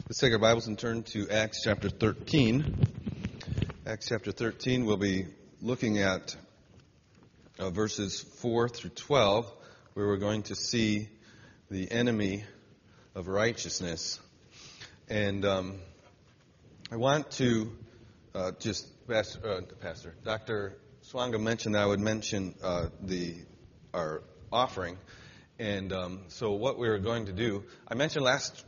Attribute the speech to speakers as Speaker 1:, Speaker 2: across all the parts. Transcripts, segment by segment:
Speaker 1: Let's take our Bibles and turn to Acts chapter 13. Acts chapter 13, we'll be looking at verses 4 through 12, where we're going to see the enemy of righteousness. And I want to Pastor, Dr. Swanga mentioned that I would mention our offering. And so what we were going to do, I mentioned last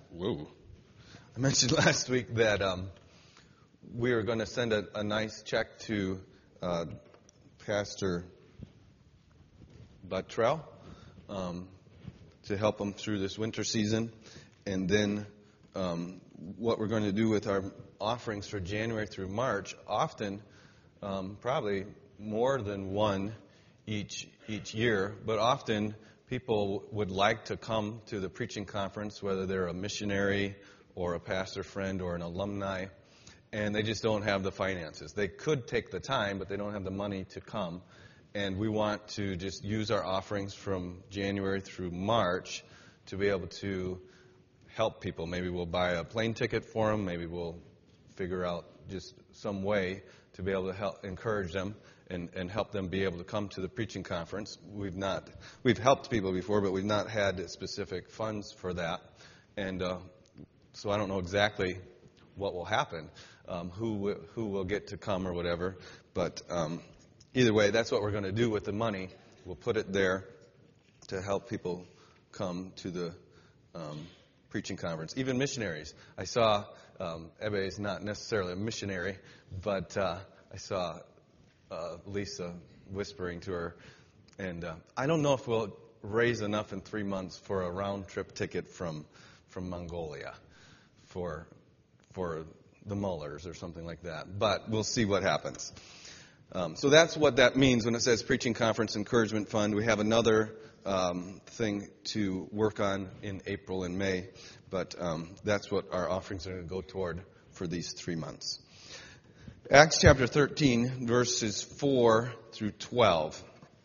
Speaker 1: week that we were going to send a nice check to Pastor Buttrell to help him through this winter season. And then what we're going to do with our offerings for January through March, often, probably more than one each year, but often people would like to come to the preaching conference, whether they're a missionary or a pastor friend or an alumni, and they just don't have the finances. They could take the time, but they don't have the money to come. And we want to just use our offerings from January through March to be able to help people. Maybe we'll buy a plane ticket for them. Maybe we'll figure out just some way to be able to help encourage them and help them be able to come to the preaching conference. We've helped people before, but we've not had specific funds for that. And so I don't know exactly what will happen, who will get to come or whatever. But either way, that's what we're going to do with the money. We'll put it there to help people come to the preaching conference. Even missionaries. I saw, Ebe is not necessarily a missionary, but I saw Lisa whispering to her. And I don't know if we'll raise enough in 3 months for a round-trip ticket from Mongolia for the Mullers or something like that. But we'll see what happens. So that's what that means when it says Preaching Conference Encouragement Fund. We have another thing to work on in April and May, but that's what our offerings are going to go toward for these 3 months. Acts chapter 13, verses 4 through 12.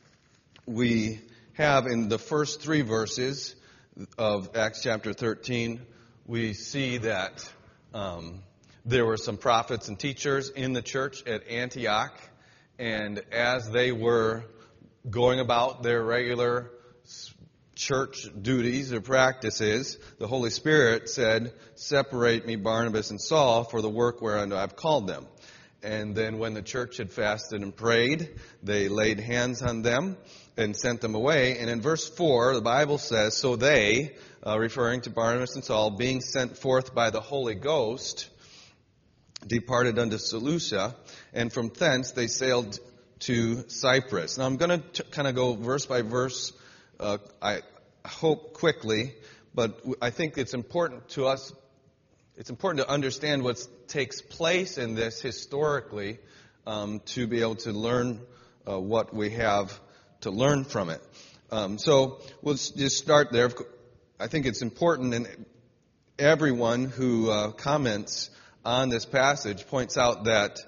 Speaker 1: We have in the first 3 verses of Acts chapter 13, we see that there were some prophets and teachers in the church at Antioch, and as they were going about their regular church duties or practices, the Holy Spirit said, "Separate me, Barnabas and Saul, for the work whereunto I've called them." And then when the church had fasted and prayed, they laid hands on them and sent them away. And in verse 4, the Bible says, "So they," referring to Barnabas and Saul, "being sent forth by the Holy Ghost, departed unto Seleucia, and from thence they sailed to Cyprus." Now I'm going to kind of go verse by verse, I hope quickly, but I think it's important to us. It's important to understand what takes place in this historically to be able to learn what we have to learn from it. So we'll just start there. I think it's important, and everyone who comments on this passage points out that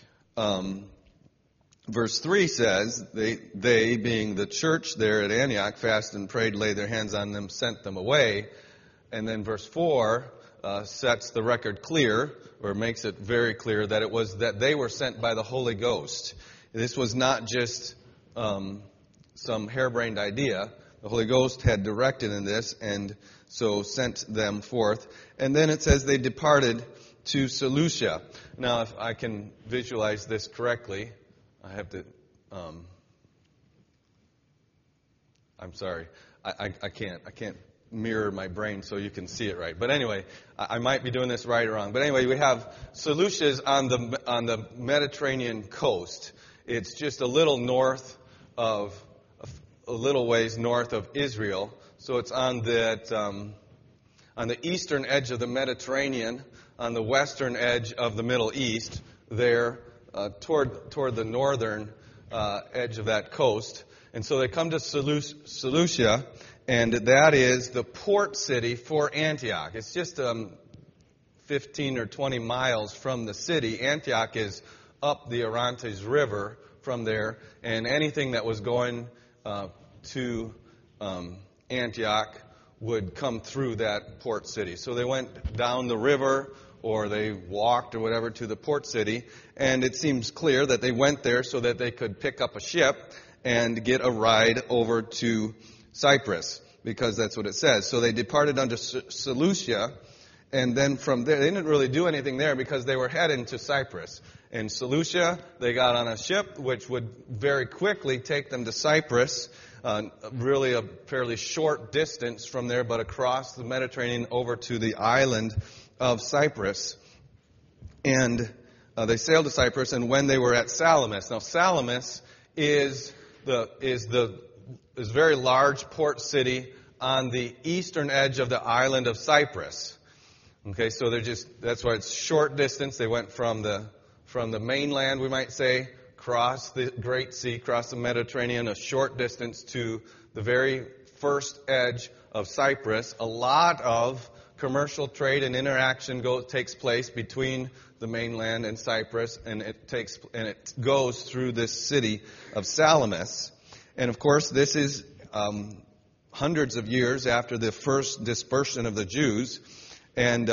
Speaker 1: verse 3 says, they being the church there at Antioch, fasted and prayed, laid their hands on them, sent them away. And then verse 4 sets the record clear, or makes it very clear, that it was that they were sent by the Holy Ghost. This was not just some harebrained idea. The Holy Ghost had directed in this, and so sent them forth. And then it says they departed to Seleucia. Now, if I can visualize this correctly, I have to... I'm sorry. I can't mirror my brain so you can see it right. But anyway, I might be doing this right or wrong. But anyway, we have Seleucia on the Mediterranean coast. It's just a little ways north of Israel. So it's on the eastern edge of the Mediterranean, on the western edge of the Middle East, there toward the northern edge of that coast. And so they come to Seleucia, and that is the port city for Antioch. It's just 15 or 20 miles from the city. Antioch is up the Orontes River from there, and anything that was going to Antioch would come through that port city. So they went down the river, or they walked or whatever to the port city, and it seems clear that they went there so that they could pick up a ship and get a ride over to Cyprus, because that's what it says. So they departed unto Seleucia, and then from there, they didn't really do anything there because they were heading to Cyprus. In Seleucia, they got on a ship which would very quickly take them to Cyprus, really a fairly short distance from there, but across the Mediterranean over to the island of Cyprus. And they sailed to Cyprus, and when they were at Salamis, now Salamis is very large port city on the eastern edge of the island of Cyprus. Okay, so that's why it's short distance. They went from the mainland, we might say, across the Great Sea, across the Mediterranean, a short distance to the very first edge of Cyprus. A lot of commercial trade and interaction takes place between the mainland and Cyprus, and it goes through this city of Salamis. And of course, this is hundreds of years after the first dispersion of the Jews, and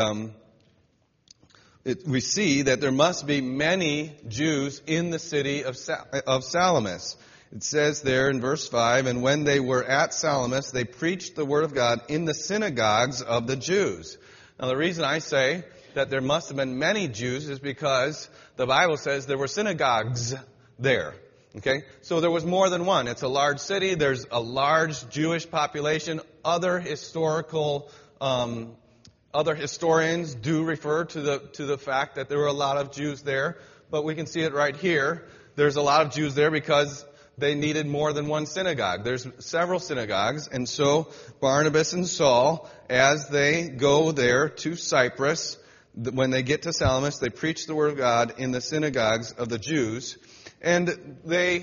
Speaker 1: we see that there must be many Jews in the city of Salamis. It says there in verse 5, and when they were at Salamis, they preached the word of God in the synagogues of the Jews. Now the reason I say that there must have been many Jews is because the Bible says there were synagogues there. Okay? So there was more than one. It's a large city. There's a large Jewish population. Other historians do refer to the fact that there were a lot of Jews there, but we can see it right here. There's a lot of Jews there because they needed more than one synagogue. There's several synagogues, and so Barnabas and Saul, as they go there to Cyprus, when they get to Salamis, they preach the word of God in the synagogues of the Jews, and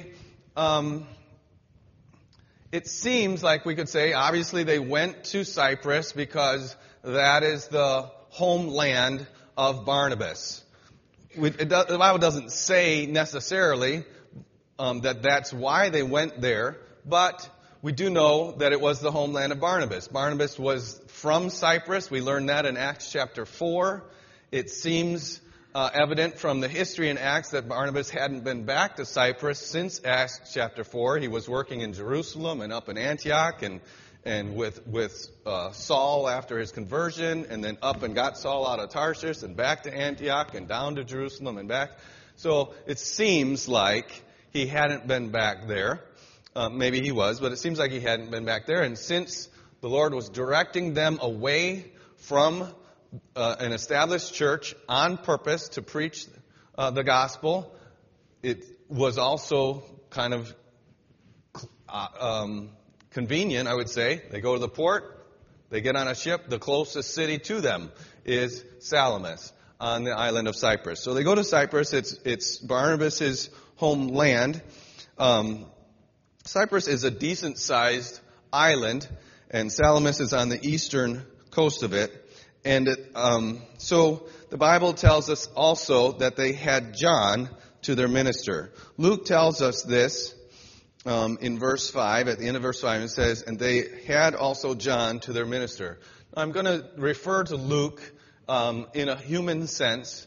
Speaker 1: it seems like we could say, obviously they went to Cyprus because that is the homeland of Barnabas. The Bible doesn't say necessarily that's why they went there, but we do know that it was the homeland of Barnabas. Barnabas was from Cyprus. We learned that in Acts chapter 4. It seems evident from the history in Acts that Barnabas hadn't been back to Cyprus since Acts chapter 4. He was working in Jerusalem and up in Antioch and with Saul after his conversion, and then up and got Saul out of Tarshish and back to Antioch and down to Jerusalem and back. So it seems like he hadn't been back there. Maybe he was, but it seems like he hadn't been back there. And since the Lord was directing them away from an established church on purpose to preach the gospel, it was also kind of convenient, I would say. They go to the port, they get on a ship. The closest city to them is Salamis on the island of Cyprus. So they go to Cyprus. It's Barnabas' homeland. Cyprus is a decent-sized island, and Salamis is on the eastern coast of it. And so the Bible tells us also that they had John to their minister. Luke tells us this in verse 5. At the end of verse 5, it says, and they had also John to their minister. I'm going to refer to Luke in a human sense.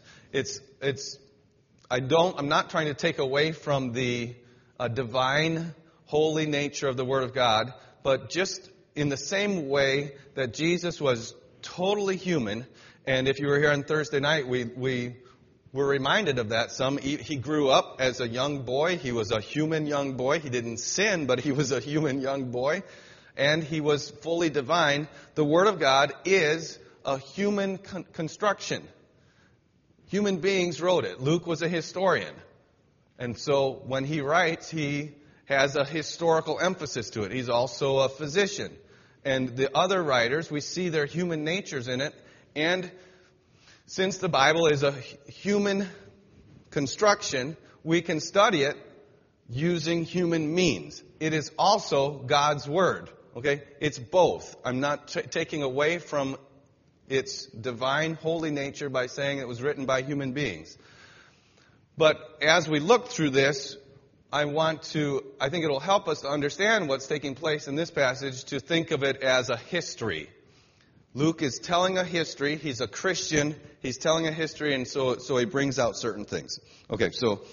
Speaker 1: I'm not trying to take away from the divine, holy nature of the Word of God, but just in the same way that Jesus was totally human, and if you were here on Thursday night, we were reminded of that some. He grew up as a young boy. He was a human young boy. He didn't sin, but he was a human young boy, and he was fully divine. The Word of God is a human construction. Human beings wrote it. Luke was a historian. And so when he writes, he has a historical emphasis to it. He's also a physician. And the other writers, we see their human natures in it. And since the Bible is a human construction, we can study it using human means. It is also God's Word. Okay? It's both. I'm not taking away from its divine, holy nature by saying it was written by human beings. But as we look through this, I think it'll help us to understand what's taking place in this passage to think of it as a history. Luke is telling a history. He's a Christian. He's telling a history, and so he brings out certain things. Okay,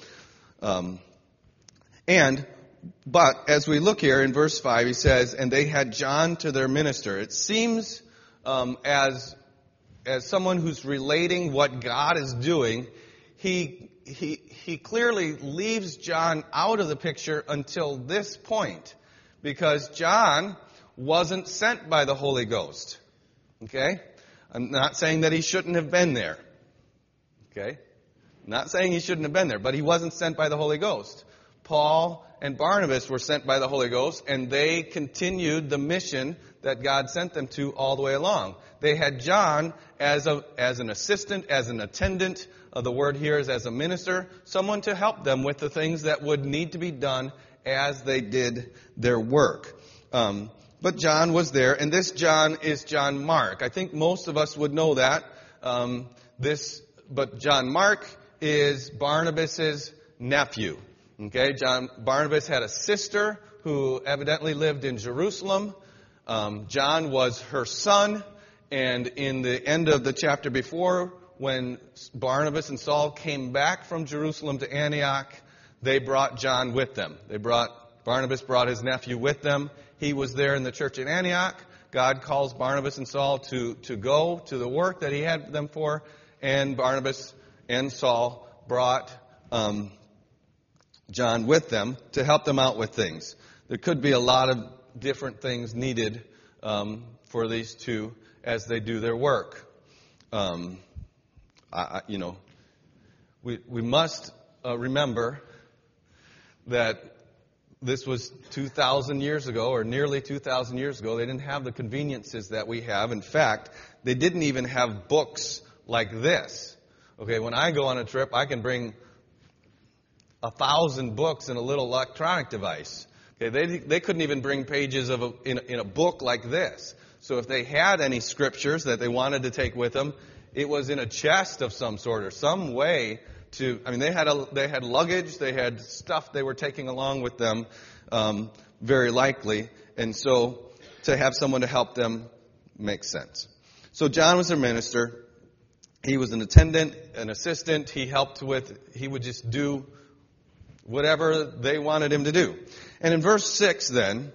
Speaker 1: but as we look here in verse 5, he says, and they had John to their minister. It seems as someone who's relating what God is doing, he clearly leaves John out of the picture until this point, because John wasn't sent by the Holy Ghost. Okay? I'm not saying that he shouldn't have been there. Okay? I'm not saying he shouldn't have been there, but he wasn't sent by the Holy Ghost. Paul and Barnabas were sent by the Holy Ghost, and they continued the mission that God sent them to all the way along. They had John as an assistant, as an attendant. The word here is as a minister, someone to help them with the things that would need to be done as they did their work. But John was there, and this John is John Mark. I think most of us would know that. But John Mark is Barnabas' nephew. Okay, Barnabas had a sister who evidently lived in Jerusalem. John was her son, and in the end of the chapter before, when Barnabas and Saul came back from Jerusalem to Antioch, they brought John with them. Barnabas brought his nephew with them. He was there in the church in Antioch. God calls Barnabas and Saul to go to the work that he had them for, and Barnabas and Saul brought John with them to help them out with things. There could be a lot of different things needed for these two as they do their work. We must remember that this was 2,000 years ago, or nearly 2,000 years ago. They didn't have the conveniences that we have. In fact, they didn't even have books like this. Okay, when I go on a trip, I can bring 1,000 books in a little electronic device. Okay, they couldn't even bring pages in a book like this. So if they had any scriptures that they wanted to take with them, it was in a chest of some sort or some way to. I mean, they had luggage, they had stuff they were taking along with them, very likely, and so to have someone to help them makes sense. So John was their minister. He was an attendant, an assistant. He would just do whatever they wanted him to do. And in verse 6 then,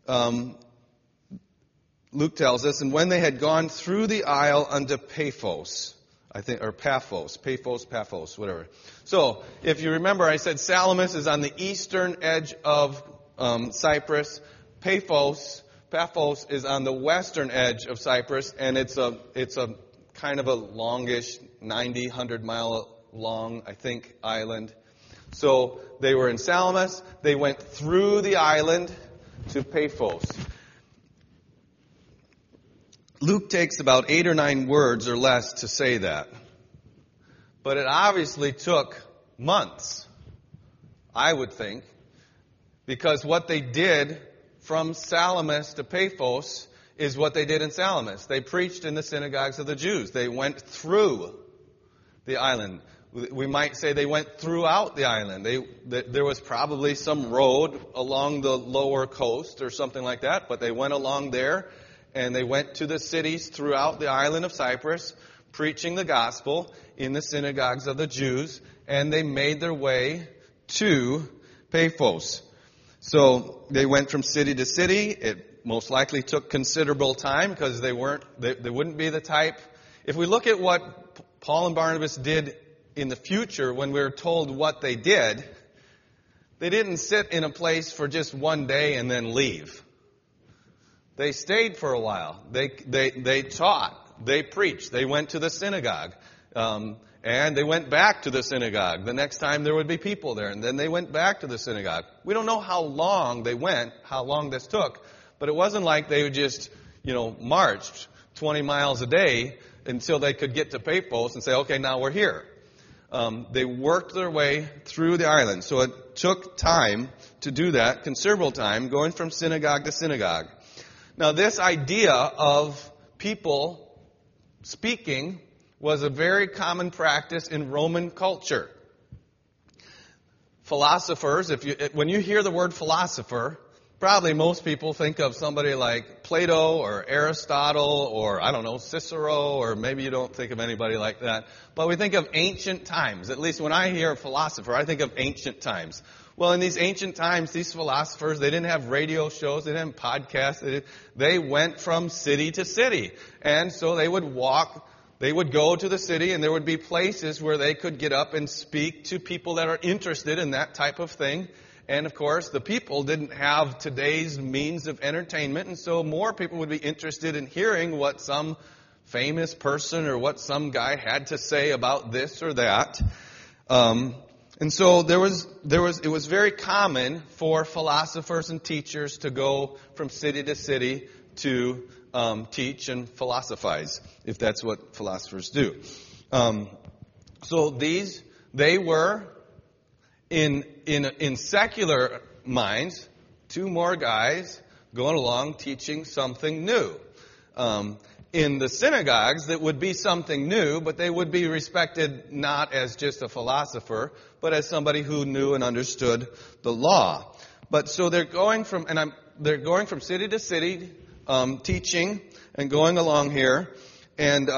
Speaker 1: Luke tells us, and when they had gone through the isle unto Paphos, or Paphos, whatever. So, if you remember, I said Salamis is on the eastern edge of Cyprus. Paphos is on the western edge of Cyprus, and it's a kind of a longish, 100 mile long, I think, island. So they were in Salamis. They went through the island to Paphos. Luke takes about 8 or 9 words or less to say that. But it obviously took months, I would think, because what they did from Salamis to Paphos is what they did in Salamis. They preached in the synagogues of the Jews. They went through the island. We might say they went throughout the island. There was probably some road along the lower coast or something like that, but they went along there. And they went to the cities throughout the island of Cyprus, preaching the gospel in the synagogues of the Jews, and they made their way to Paphos. So they went from city to city. It most likely took considerable time because they wouldn't be the type. If we look at what Paul and Barnabas did in the future, when we're told what they did, they didn't sit in a place for just one day and then leave. They stayed for a while. They taught. They preached. They went to the synagogue. And they went back to the synagogue. The next time there would be people there. And then they went back to the synagogue. We don't know how long they went, how long this took. But it wasn't like they just, marched 20 miles a day until they could get to Paphos and say, okay, now we're here. They worked their way through the island. So it took time to do that, considerable time, going from synagogue to synagogue. Now, this idea of people speaking was a very common practice in Roman culture. philosophers, when you hear the word philosopher, probably most people think of somebody like Plato or Aristotle or, I don't know, Cicero, or maybe you don't think of anybody like that. But we think of ancient times. At least when I hear philosopher, I think of ancient times. Well, in these ancient times, these philosophers, they didn't have radio shows, they didn't have podcasts, they went from city to city. And so they would go to the city, and there would be places where they could get up and speak to people that are interested in that type of thing. And of course, the people didn't have today's means of entertainment, and so more people would be interested in hearing what some famous person or what some guy had to say about this or that. And so it was very common for philosophers and teachers to go from city to city to teach and philosophize, if that's what philosophers do. So they were in secular minds, two more guys going along teaching something new. In the synagogues, that would be something new, but they would be respected not as just a philosopher, but as somebody who knew and understood the law. But so they're going from city to city, teaching and going along here, and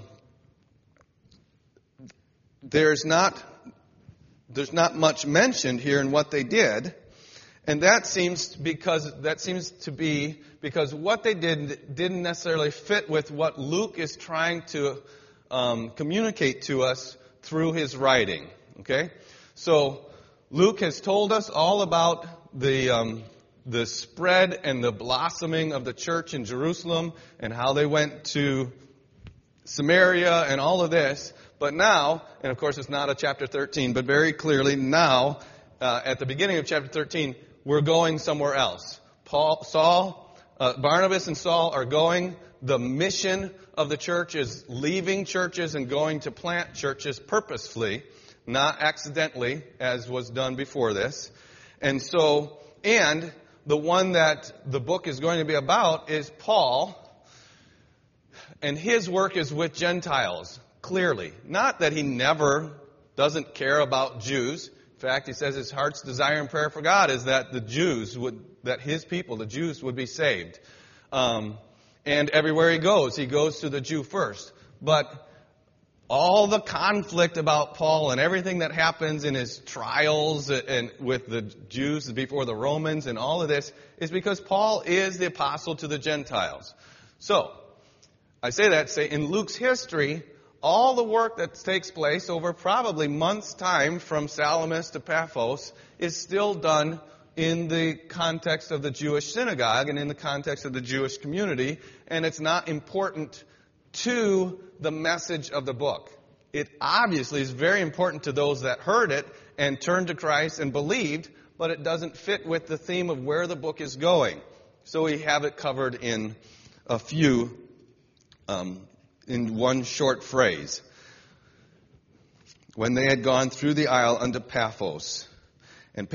Speaker 1: there's not much mentioned here in what they did, and that seems to be because what they did didn't necessarily fit with what Luke is trying to communicate to us through his writing. Okay, so Luke has told us all about the spread and the blossoming of the church in Jerusalem and how they went to Samaria and all of this. But now, and of course it's not a chapter 13, but very clearly now, at the beginning of chapter 13, we're going somewhere else. Barnabas and Saul are going. The mission of the church is leaving churches and going to plant churches purposefully, not accidentally, as was done before this. And the one that the book is going to be about is Paul, and his work is with Gentiles. Clearly. Not that he never doesn't care about Jews. In fact, he says his heart's desire and prayer for God is that his people, the Jews, would be saved. And everywhere he goes to the Jew first. But all the conflict about Paul and everything that happens in his trials and with the Jews before the Romans and all of this is because Paul is the apostle to the Gentiles. So, I say in Luke's history, all the work that takes place over probably months' time from Salamis to Paphos is still done in the context of the Jewish synagogue and in the context of the Jewish community, and it's not important to the message of the book. It obviously is very important to those that heard it and turned to Christ and believed, but it doesn't fit with the theme of where the book is going. So we have it covered in a few in one short phrase. When they had gone through the isle unto Paphos. And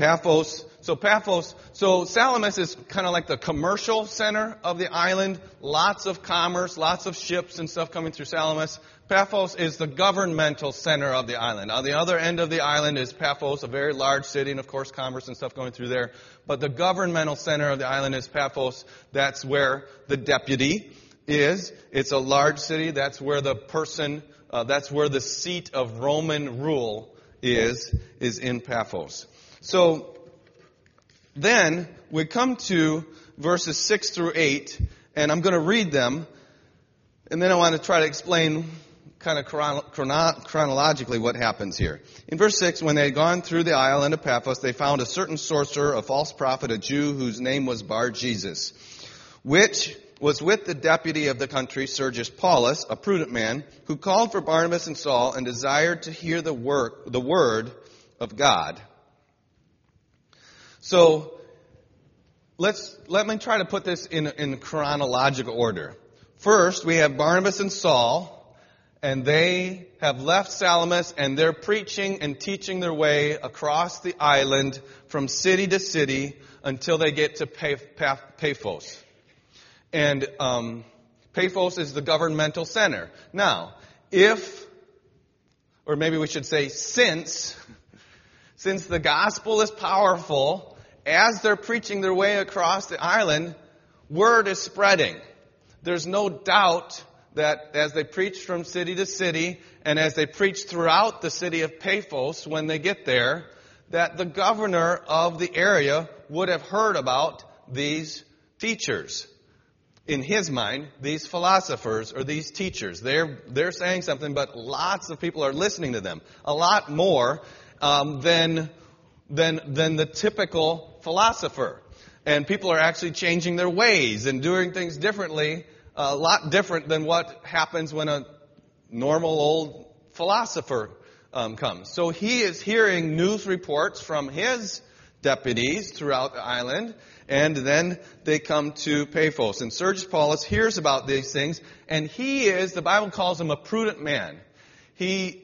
Speaker 1: so Salamis is kind of like the commercial center of the island. Lots of commerce, lots of ships and stuff coming through Salamis. Paphos is the governmental center of the island. On the other end of the island is Paphos, a very large city, and of course commerce and stuff going through there. But the governmental center of the island is Paphos. That's where the deputy is. It's a large city. That's where that's where the seat of Roman rule is in Paphos. So then we come to verses 6 through 8, and I'm going to read them, and then I want to try to explain kind of chronologically what happens here. In verse 6, when they had gone through the isle unto Paphos, they found a certain sorcerer, a false prophet, a Jew, whose name was Bar-Jesus, which was with the deputy of the country, Sergius Paulus, a prudent man, who called for Barnabas and Saul and desired to hear the word of God. So let me try to put this in chronological order. First, we have Barnabas and Saul, and they have left Salamis, and they're preaching and teaching their way across the island from city to city until they get to Paphos. And Paphos is the governmental center. Now, since since the gospel is powerful, as they're preaching their way across the island, word is spreading. There's no doubt that as they preach from city to city, and as they preach throughout the city of Paphos when they get there, that the governor of the area would have heard about these teachers. In his mind, these philosophers or these teachers, they're saying something, but lots of people are listening to them. A lot more than the typical philosopher. And people are actually changing their ways and doing things differently, a lot different than what happens when a normal old philosopher comes. So he is hearing news reports from his deputies throughout the island, and then they come to Paphos. And Sergius Paulus hears about these things, and he is, the Bible calls him a prudent man. He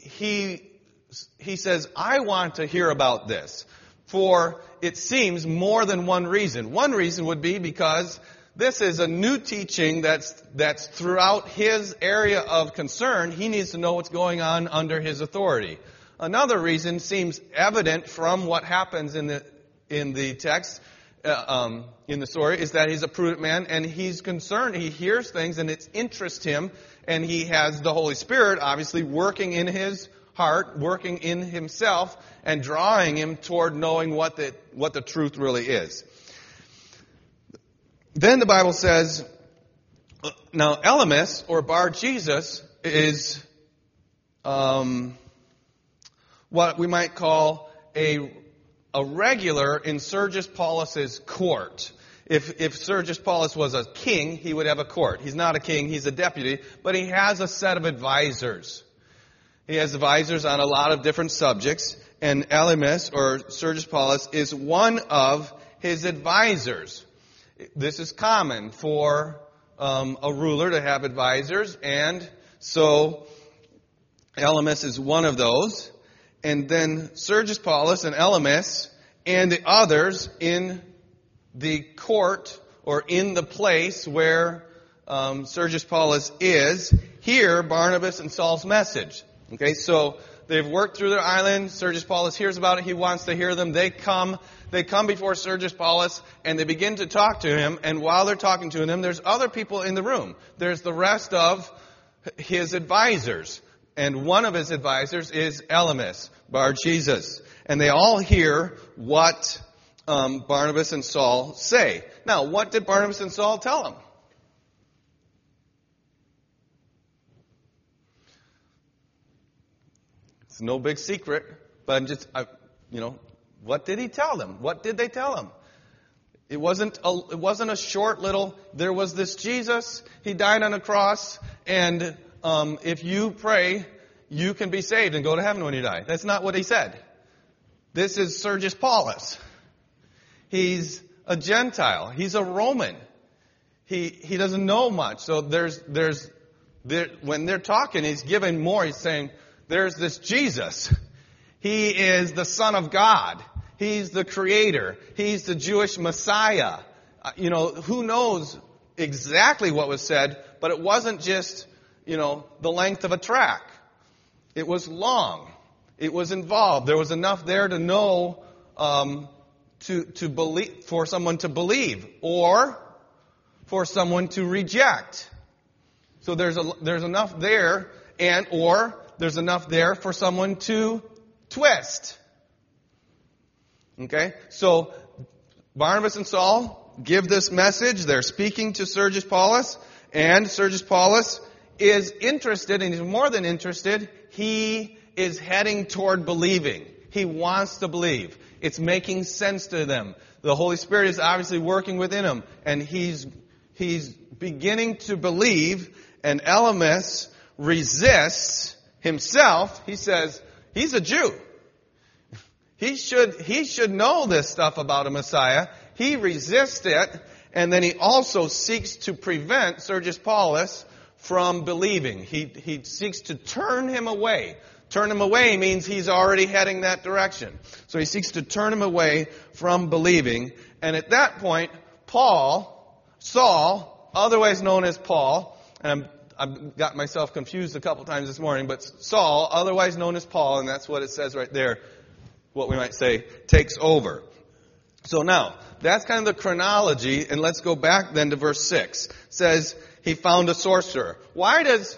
Speaker 1: says, I want to hear about this, for it seems more than one reason. One reason would be because this is a new teaching that's throughout his area of concern. He needs to know what's going on under his authority. Another reason seems evident from what happens in the text, in the story, is that he's a prudent man and he's concerned. He hears things and it interests him, and he has the Holy Spirit obviously working in his heart, working in himself, and drawing him toward knowing what the truth really is. Then the Bible says, now Elymas, or Bar Jesus, is what we might call a regular in Sergius Paulus's court. If Sergius Paulus was a king, he would have a court. He's not a king, he's a deputy, but he has a set of advisors. He has advisors on a lot of different subjects, and Elymas, or Sergius Paulus, is one of his advisors. This is common for a ruler to have advisors, and so Elymas is one of those. And then Sergius Paulus and Elymas and the others in the court, or in the place where Sergius Paulus is, hear Barnabas and Saul's message. Okay, so they've worked through their island. Sergius Paulus hears about it. He wants to hear them. They come before Sergius Paulus, and they begin to talk to him. And while they're talking to him, there's other people in the room. There's the rest of his advisors. And one of his advisors is Elymas, Bar Jesus. And they all hear what Barnabas and Saul say. Now, what did Barnabas and Saul tell them? It's no big secret, but what did he tell them? What did they tell him? It wasn't a short little, there was this Jesus, he died on a cross, and if you pray, you can be saved and go to heaven when you die. That's not what he said. This is Sergius Paulus. He's a Gentile. He's a Roman. He doesn't know much. So when they're talking, he's giving more. He's saying, there's this Jesus. He is the Son of God. He's the Creator. He's the Jewish Messiah. Who knows exactly what was said, but it wasn't just, the length of a track. It was long. It was involved. There was enough there to know, to believe, for someone to believe, or for someone to reject. So there's enough there, or there's enough there for someone to twist. Okay? So Barnabas and Saul give this message. They're speaking to Sergius Paulus, and Sergius Paulus is interested, and he's more than interested. He is heading toward believing. He wants to believe. It's making sense to them. The Holy Spirit is obviously working within him, and he's beginning to believe, and Elymas resists himself. He says, he's a Jew. He should know this stuff about a Messiah. He resists it, and then he also seeks to prevent Sergius Paulus from believing. He seeks to turn him away. Turn him away means he's already heading that direction. So he seeks to turn him away from believing. And at that point, Saul, otherwise known as Paul, and I've got myself confused a couple times this morning, but Saul, otherwise known as Paul, and that's what it says right there, what we might say, takes over. So now, that's kind of the chronology, and let's go back then to verse 6. It says, he found a sorcerer. Why does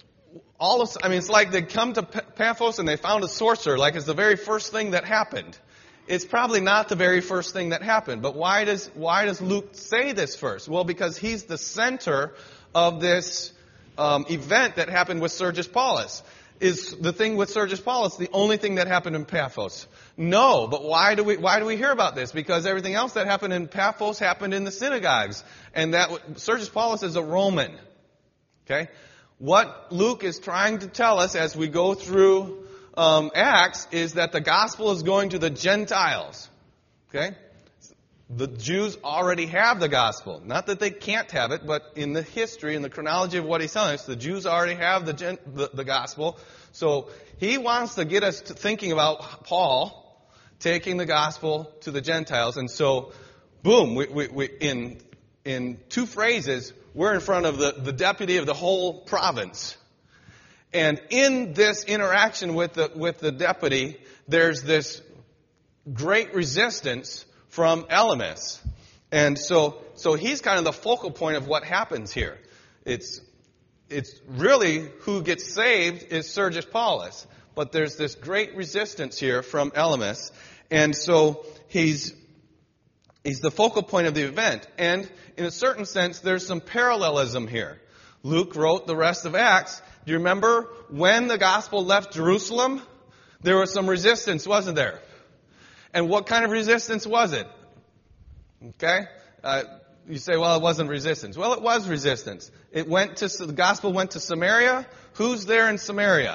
Speaker 1: it's like they come to Paphos and they found a sorcerer, like it's the very first thing that happened. It's probably not the very first thing that happened, but why does Luke say this first? Well, because he's the center of this event that happened with Sergius Paulus. Is the thing with Sergius Paulus the only thing that happened in Paphos? No, but why do we hear about this? Because everything else that happened in Paphos happened in the synagogues, and that Sergius Paulus is a Roman. Okay, what Luke is trying to tell us as we go through Acts is that the gospel is going to the Gentiles. Okay, the Jews already have the gospel. Not that they can't have it, but in the history, in the chronology of what he's telling us, the Jews already have the gospel. So he wants to get us to thinking about Paul taking the gospel to the Gentiles. And so, boom, we in two phrases, we're in front of the deputy of the whole province. And in this interaction with the deputy, there's this great resistance from Elymas. And so he's kind of the focal point of what happens here. It's really who gets saved is Sergius Paulus. But there's this great resistance here from Elymas. And so he's the focal point of the event. And in a certain sense, there's some parallelism here. Luke wrote the rest of Acts. Do you remember when the gospel left Jerusalem? There was some resistance, wasn't there? And what kind of resistance was it? Okay? You say, well, it wasn't resistance. Well, it was resistance. The gospel went to Samaria. Who's there in Samaria?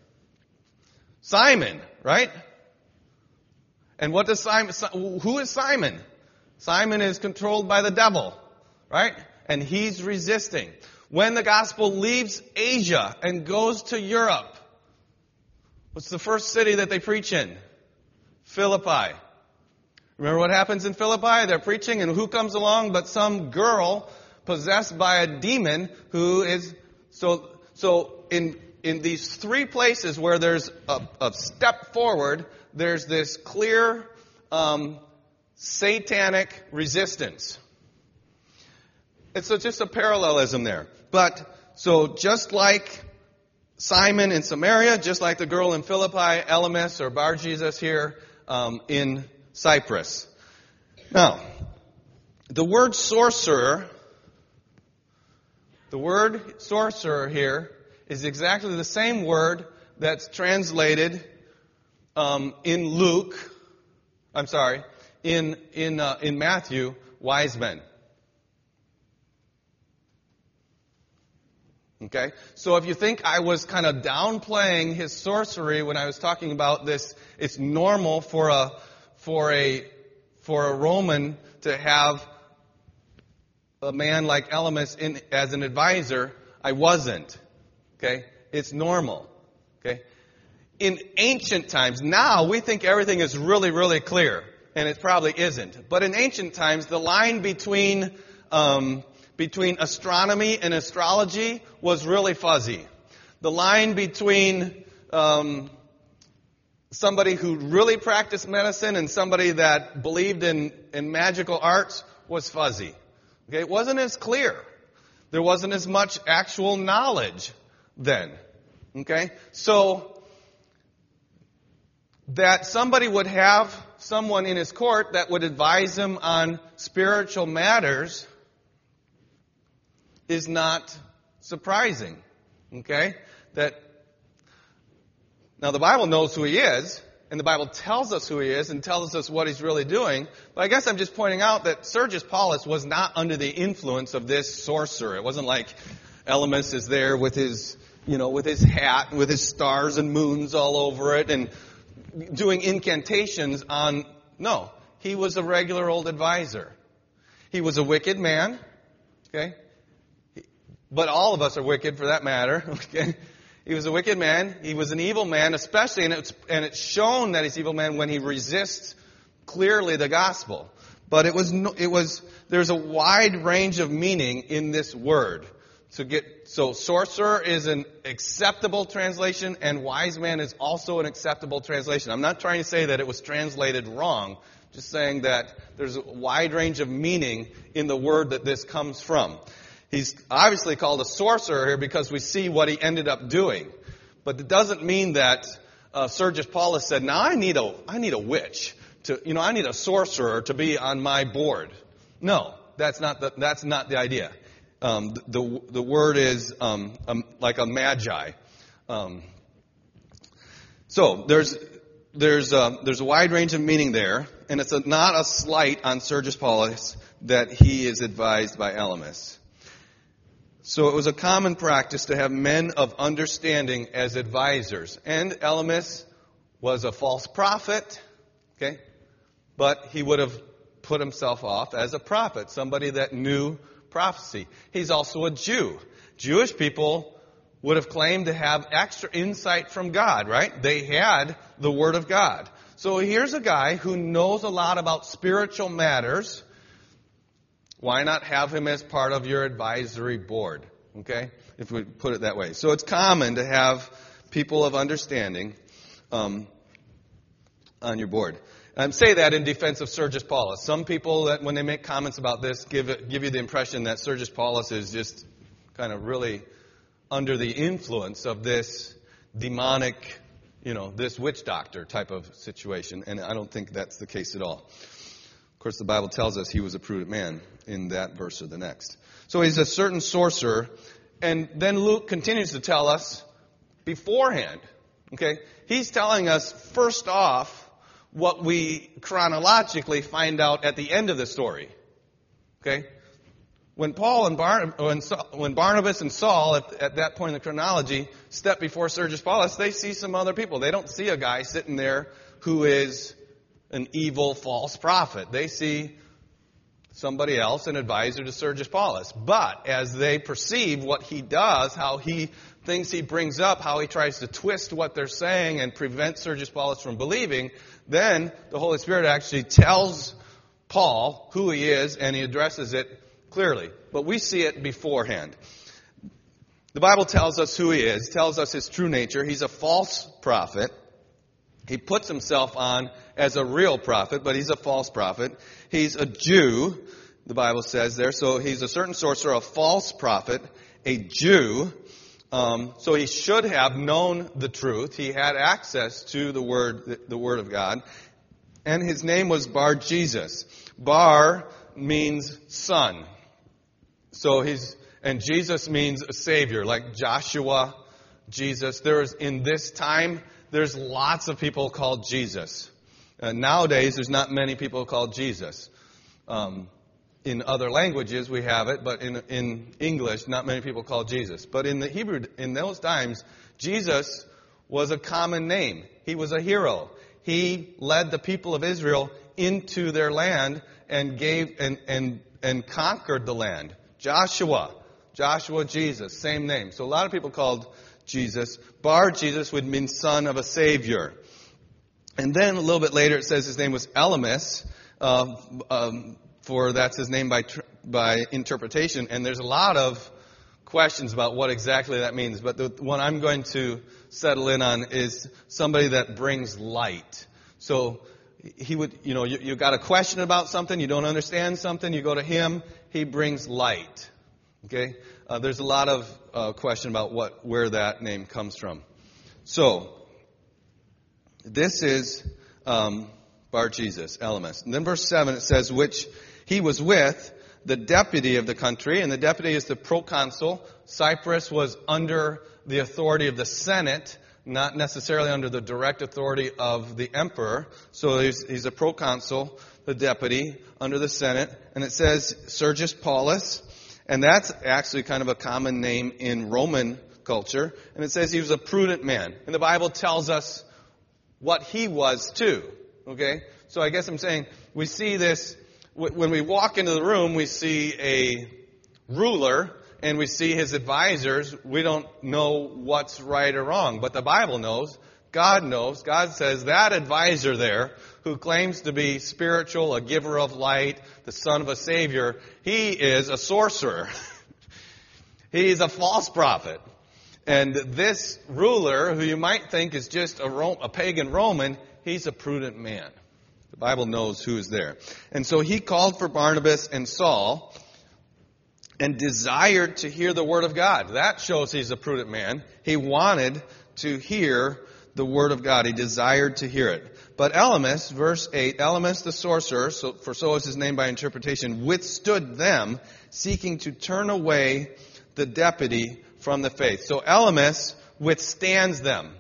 Speaker 1: Simon, right? And what does who is Simon? Simon is controlled by the devil, right? And he's resisting. When the gospel leaves Asia and goes to Europe, what's the first city that they preach in? Philippi. Remember what happens in Philippi? They're preaching, and who comes along but some girl possessed by a demon who is... So in these three places where there's a step forward, there's this clear satanic resistance. It's just a parallelism there. But, so just like Simon in Samaria, just like the girl in Philippi, Elymas or Bar-Jesus here in Cyprus. Now, the word sorcerer here is exactly the same word that's translated in Luke, in Matthew, wise men. Okay? So if you think I was kind of downplaying his sorcery when I was talking about this, it's normal for a Roman to have a man like Elymas as an advisor. I wasn't. Okay? It's normal. Okay? In ancient times, now we think everything is really, really clear, and it probably isn't. But in ancient times, the line between astronomy and astrology was really fuzzy. The line between somebody who really practiced medicine and somebody that believed in magical arts was fuzzy. Okay, it wasn't as clear. There wasn't as much actual knowledge then. Okay, so that somebody would have someone in his court that would advise him on spiritual matters is not surprising. Okay? Now the Bible knows who he is, and the Bible tells us who he is and tells us what he's really doing. But I guess I'm just pointing out that Sergius Paulus was not under the influence of this sorcerer. It wasn't like Elymas is there with his hat, with his stars and moons all over it, and doing incantations on... No, he was a regular old advisor. He was a wicked man. Okay? But all of us are wicked for that matter. Okay? He was a wicked man. He was an evil man, especially, and it's shown that he's an evil man when he resists clearly the gospel. But there's a wide range of meaning in this word to get so sorcerer is an acceptable translation, and wise man is also an acceptable translation. I'm not trying to say that it was translated wrong, just saying that there's a wide range of meaning in the word that this comes from. He's obviously called a sorcerer here because we see what he ended up doing. But it doesn't mean that Sergius Paulus said, now I need a witch. I need a sorcerer to be on my board. No, that's not the idea. The word is like a magi. So there's a wide range of meaning there, and it's not a slight on Sergius Paulus that he is advised by Elymas. So it was a common practice to have men of understanding as advisors, and Elymas was a false prophet, okay, but he would have put himself off as a prophet, somebody that knew prophecy. He's also a Jew. Jewish people would have claimed to have extra insight from God, right? They had the Word of God. So here's a guy who knows a lot about spiritual matters. Why not have him as part of your advisory board? Okay? If we put it that way. So it's common to have people of understanding on your board. I say that in defense of Sergius Paulus. Some people, that when they make comments about this, give you the impression that Sergius Paulus is just kind of really under the influence of this demonic, this witch doctor type of situation. And I don't think that's the case at all. Of course, the Bible tells us he was a prudent man in that verse or the next. So he's a certain sorcerer. And then Luke continues to tell us beforehand. Okay? He's telling us, first off, what we chronologically find out at the end of the story. Okay? When Barnabas and Saul, at that point in the chronology, step before Sergius Paulus, they see some other people. They don't see a guy sitting there who is an evil false prophet. They see somebody else, an advisor to Sergius Paulus. But as they perceive what he does, how he things he brings up, how he tries to twist what they're saying and prevent Sergius Paulus from believing, then the Holy Spirit actually tells Paul who he is, and he addresses it clearly. But we see it beforehand. The Bible tells us who he is, tells us his true nature. He's a false prophet. He puts himself on as a real prophet, but he's a false prophet. He's a Jew, the Bible says there. So he's a certain sorcerer, a false prophet, a Jew. So he should have known the truth. He had access to the Word of God. And his name was Bar-Jesus. Bar means son. And Jesus means a savior, like Joshua, Jesus. In this time, there's lots of people called Jesus. Nowadays, there's not many people called Jesus. In other languages, we have it, but in English, not many people call Jesus. But in the Hebrew, in those times, Jesus was a common name. He was a hero. He led the people of Israel into their land and and conquered the land. Joshua, Jesus, same name. So a lot of people called Jesus. Bar-Jesus would mean son of a savior. And then a little bit later, it says his name was Elymas. For that's his name by interpretation. And there's a lot of questions about what exactly that means. But the one I'm going to settle in on is somebody that brings light. So he would, you got a question about something, you don't understand something, you go to him, he brings light. Okay? There's a lot of question about where that name comes from. So, this is Bar-Jesus, Elymas. And then verse 7, it says, which he was with the deputy of the country, and the deputy is the proconsul. Cyprus was under the authority of the Senate, not necessarily under the direct authority of the emperor. So he's a proconsul, the deputy, under the Senate. And it says Sergius Paulus, and that's actually kind of a common name in Roman culture. And it says he was a prudent man. And the Bible tells us what he was too. Okay? So I guess I'm saying we see this, when we walk into the room, we see a ruler and we see his advisors. We don't know what's right or wrong, but the Bible knows. God knows. God says that advisor there who claims to be spiritual, a giver of light, the son of a savior, he is a sorcerer. He's a false prophet. And this ruler, who you might think is just a pagan Roman, he's a prudent man. The Bible knows who is there. And so he called for Barnabas and Saul and desired to hear the word of God. That shows he's a prudent man. He wanted to hear the word of God. He desired to hear it. But Elymas, verse 8, Elymas the sorcerer, so is his name by interpretation, withstood them, seeking to turn away the deputy from the faith. So Elymas withstands them.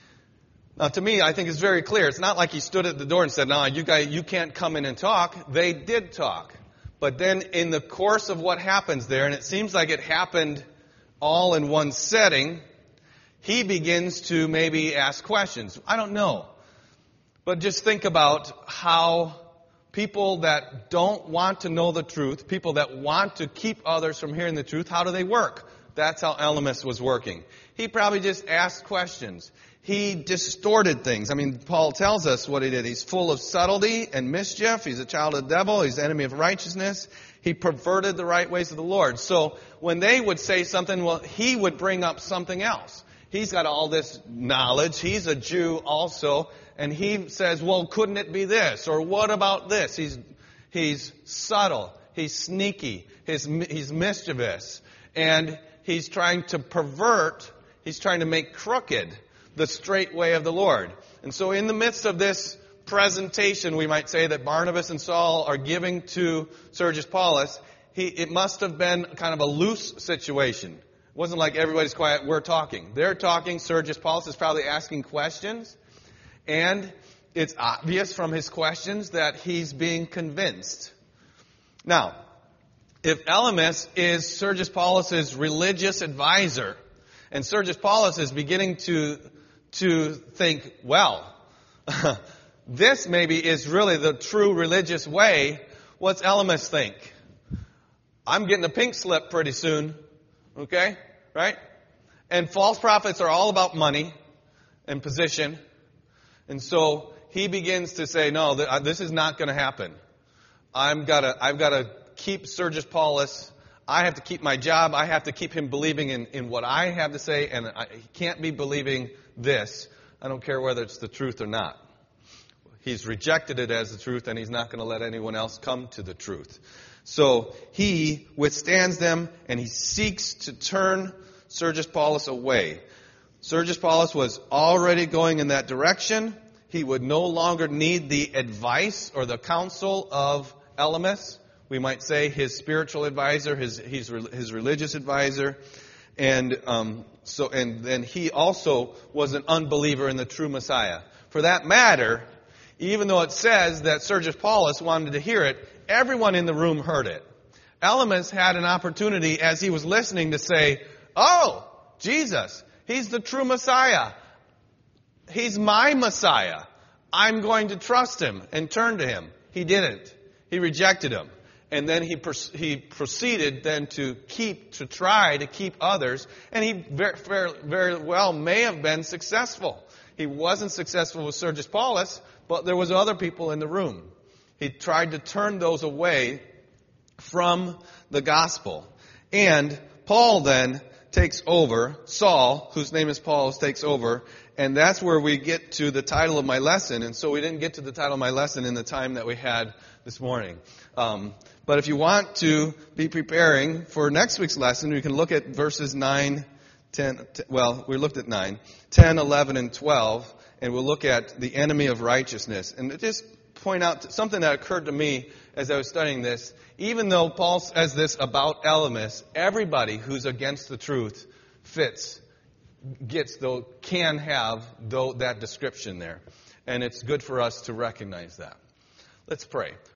Speaker 1: Now, to me, I think it's very clear. It's not like he stood at the door and said, "No, you can't come in and talk." They did talk. But then in the course of what happens there, and it seems like it happened all in one setting, he begins to maybe ask questions. I don't know. But just think about how people that don't want to know the truth, people that want to keep others from hearing the truth, how do they work? That's how Elymas was working. He probably just asked questions. He distorted things. I mean, Paul tells us what he did. He's full of subtlety and mischief. He's a child of the devil. He's the enemy of righteousness. He perverted the right ways of the Lord. So when they would say something, well, he would bring up something else. He's got all this knowledge. He's a Jew also. And he says, well, couldn't it be this? Or what about this? He's subtle. He's sneaky. He's mischievous. And he's trying to pervert. He's trying to make crooked the straight way of the Lord. And so in the midst of this presentation, we might say, that Barnabas and Saul are giving to Sergius Paulus, it must have been kind of a loose situation. It wasn't like everybody's quiet, we're talking. They're talking. Sergius Paulus is probably asking questions. And it's obvious from his questions that he's being convinced. Now, if Elymas is Sergius Paulus's religious advisor, and Sergius Paulus is beginning to think, well, this maybe is really the true religious way, what's Elymas think? I'm getting a pink slip pretty soon. Okay? Right? And false prophets are all about money and position. And so he begins to say, no, this is not going to happen. I've got to keep Sergius Paulus. I have to keep my job. I have to keep him believing in what I have to say, and he can't be believing this. I don't care whether it's the truth or not. He's rejected it as the truth, and he's not going to let anyone else come to the truth. So he withstands them, and he seeks to turn Sergius Paulus away. Sergius Paulus was already going in that direction. He would no longer need the advice or the counsel of Elymas. We might say his spiritual advisor, his religious advisor. And then he also was an unbeliever in the true Messiah. For that matter, even though it says that Sergius Paulus wanted to hear it, everyone in the room heard it. Elymas had an opportunity as he was listening to say, oh, Jesus, he's the true Messiah. He's my Messiah. I'm going to trust him and turn to him. He didn't. He rejected him. And then he proceeded then to try to keep others. And he very well may have been successful. He wasn't successful with Sergius Paulus, but there was other people in the room. He tried to turn those away from the gospel. And Paul then takes over. Saul, whose name is Paul, takes over. And that's where we get to the title of my lesson. And so we didn't get to the title of my lesson in the time that we had this morning. But if you want to be preparing for next week's lesson, you can look at verses 9, 10, we looked at 9, 10, 11, and 12, and we'll look at the enemy of righteousness. And just point out something that occurred to me as I was studying this. Even though Paul says this about Elymas, everybody who's against the truth can have that description there. And it's good for us to recognize that. Let's pray.